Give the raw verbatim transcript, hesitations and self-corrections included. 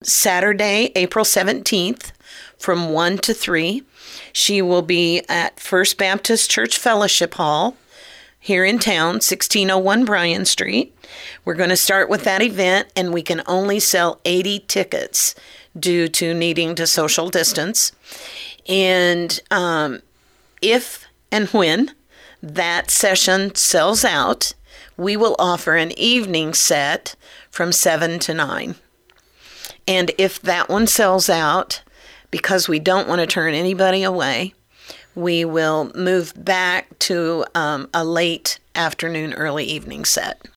Saturday, April seventeenth, from one to three. She will be at First Baptist Church Fellowship Hall here in town, sixteen oh one Bryan Street. We're going to start with that event, and we can only sell eighty tickets due to needing to social distance. And um, if and when that session sells out, we will offer an evening set from seven to nine. And if that one sells out, because we don't want to turn anybody away, we will move back to um, a late afternoon, early evening set.